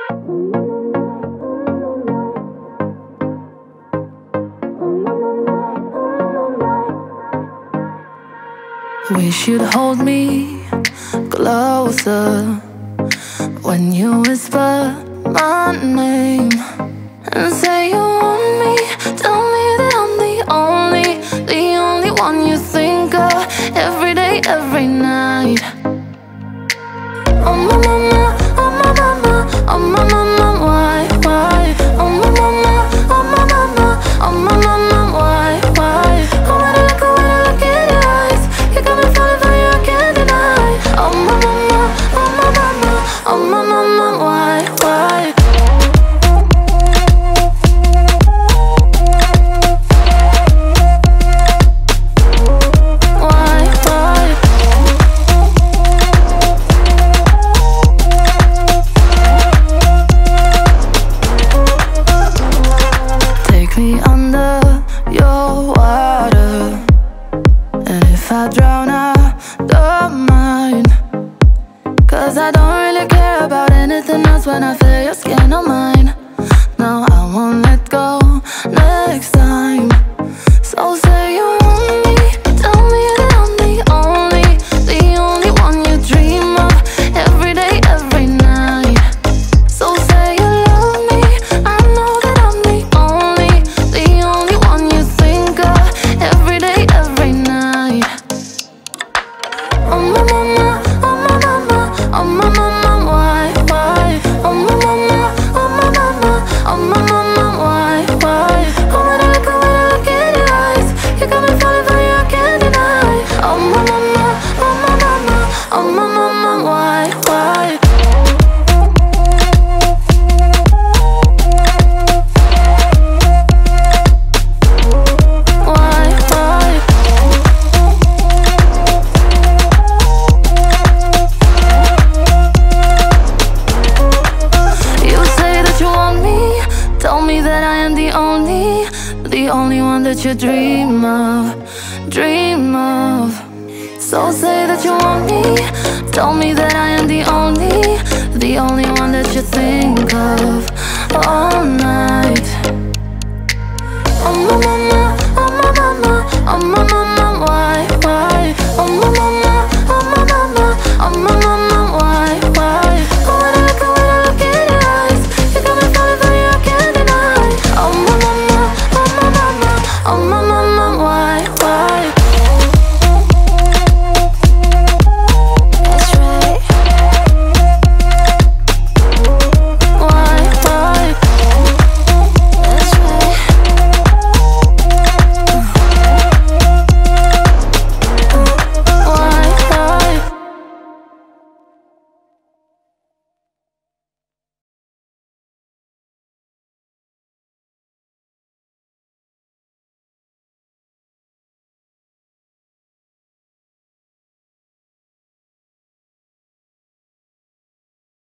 Wish you'd hold me closer when you whisper my name and say you want me. Tell me that I'm the only one you think of every day, every night. Oh my mama, oh my mama, oh my mama, why? Oh my mama, oh my mama, oh my mama, why? Oh when I look in your eyes, you got me falling for you, I can't deny. Oh my mama, oh my mama, oh my mama, why? Me under your water, and if I drown, I don't mind, 'cause I don't really care about anything else when I feel your skin on mine. No, I won't let go next time. So say you want me, tell me that I'm the only one you dream of every day, every night. So say you love me, I know that I'm the only one you think of every day, every night. Oh my mama, oh my mama, oh my mama, why? Oh my mama, oh my mama, oh my mama, why? Oh when I look in your eyes, you got me falling for you, I can't deny. Oh my mama, oh my mama, oh my mama, why? Tell me that I am the only one that you dream of. So say that you want me. Tell me that I am the only one that you think of. Oh.